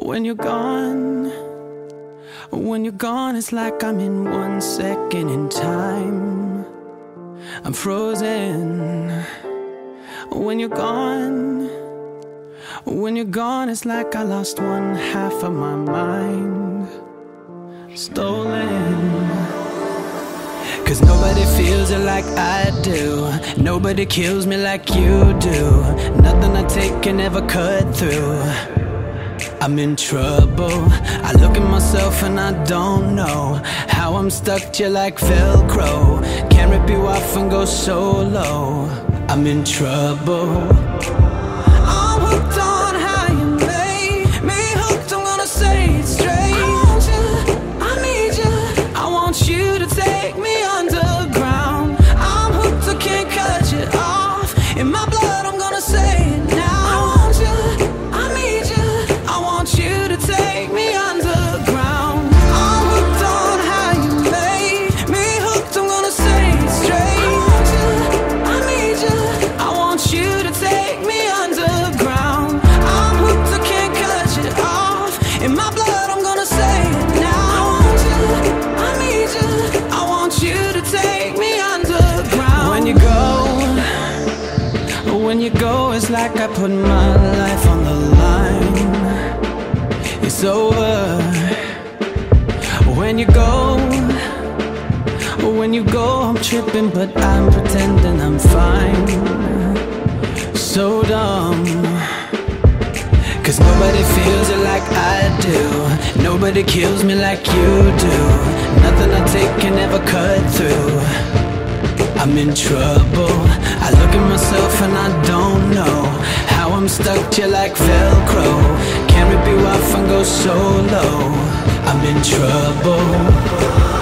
When you're gone, when you're gone, it's like I'm in 1 second in time. I'm frozen. When you're gone, when you're gone, it's like I lost 1/2 of my mind. Stolen. 'Cause nobody feels it like I do. Nobody kills me like you do. Nothing I take can ever cut through. I'm in trouble. I look at myself and I don't know how I'm stuck here like Velcro. Can't rip you off and go solo. I'm in trouble. I'm hooked on how you made me hooked. I'm gonna say it straight. I want you, I need you. I want you to take me underground. I'm hooked, I can't cut you off. In my blood, I'm gonna say it now. I want you, I need you. I want you to take me underground. I'm hooked on how you made me hooked. I'm gonna say it straight. I want you, I need you. I want you to take me underground. I'm hooked, I can't cut you off. In my blood, I'm gonna say it now. I want you, I need you. I want you to take me underground. When you go, it's like I put my life on the line. It's over. When you go, I'm tripping, but I'm pretending I'm fine. So dumb. 'Cause nobody feels it like I do. Nobody kills me like you do. Nothing I take can ever cut through. I'm in trouble. I look at myself and I don't know how I'm stuck here like Velcro. Can't rip you off and go solo. I'm in trouble.